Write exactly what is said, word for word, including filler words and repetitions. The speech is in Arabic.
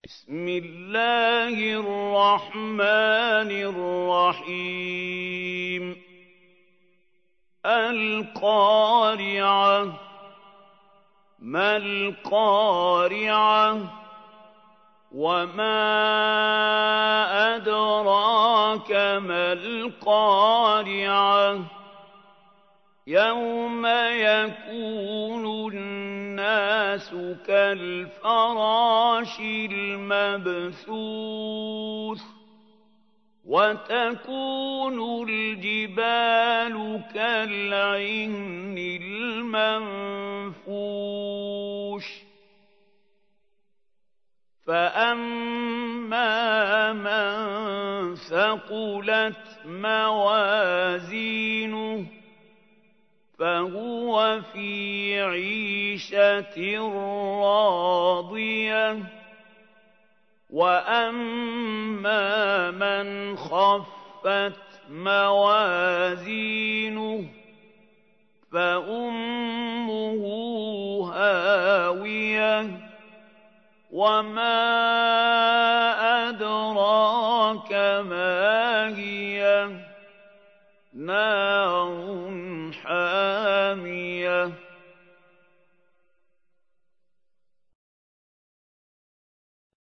بسم الله الرحمن الرحيم القارعة ما القارعة وما أدراك ما القارعة يوم يكون الناس كالفراش المبثوث وتكون الجبال كالعهن المنفوش فأما من ثقلت موازينه فهو في عيشة راضية وأما من خفت موازينه فأمه هاوية وما أدراك ما هي